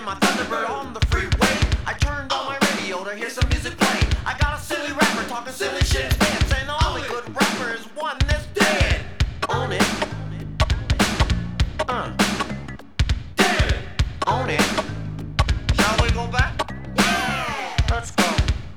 my Thunderbird on the freeway. I turned on my radio to hear some music play. I got a silly rapper talking silly shit instead, saying the only good rapper is one that's dead. On it. Dead. On it. Shall we go back? Yeah. Let's go.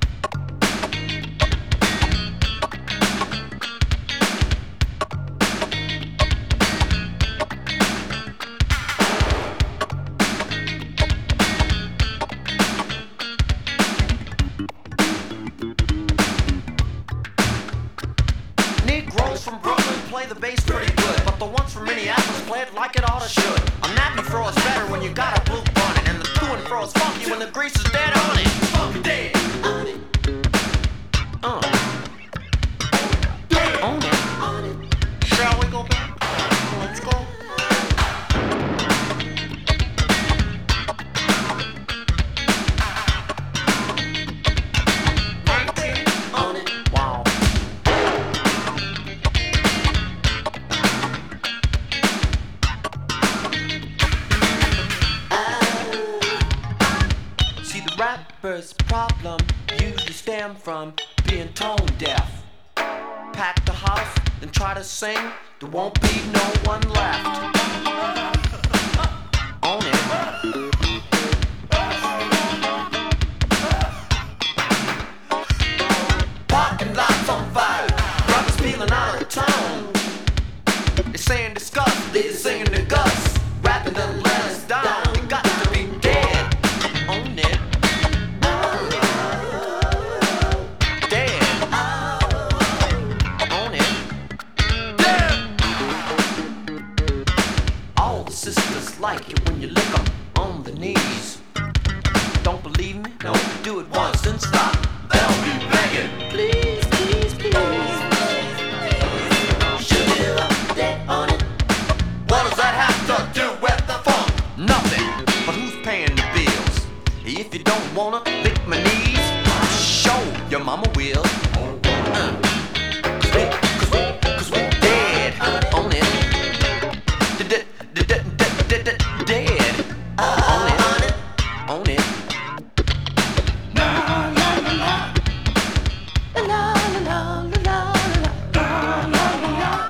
Negroes from Brooklyn play the bass pretty good, but the ones from Minneapolis play it like it oughta should. A nappy fro is better when you got a blue bonnet, and the to and fro is funky when the grease is dead on it. Funky dead on it. Dead on it. Shall we go back? Let's go. On it. Wow. Rapper's problem usually stem from being tone deaf. Pack the house and try to sing, there won't be no one left. On it. Parking lots on fire, brothers feeling out of town. They're saying disgust, they're singing the guts, rapping to let us down. We got to be dead. On it. Sisters like it when you lick them on the knees. Don't believe me? No. Do it once and stop. They'll be begging. Please, please, please. Should it up there on it? What does that have to do with the funk? Nothing. But who's paying the bills? If you don't wanna lick my knees, show your mama will. Cause we dead on it. Dead. On it. On it. La la la la. La la la la la la la la.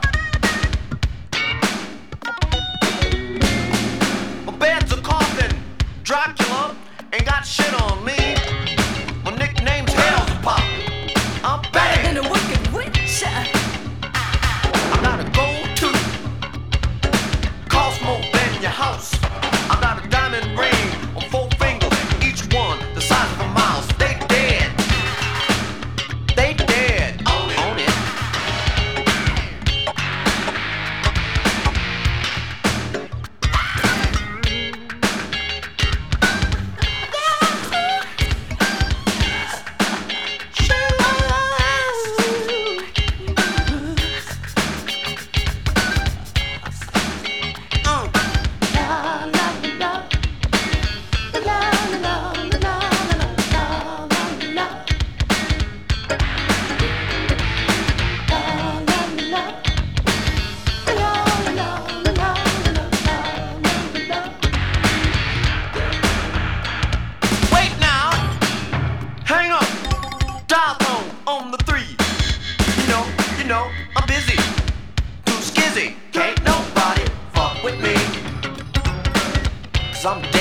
My bed's a coffin. Dracula ain't got shit on me. My nickname's Hell's a Pop. I'm bad. And a wicked witch. I gotta go to Cosmo in your house. I got a diamond ring on 4 fingers, each one the size of a mouse. They dead. They dead. On it. On it. Dial tone on the 3. You know, I'm busy. Too skizzy. Can't nobody fuck with me. 'Cause I'm dead.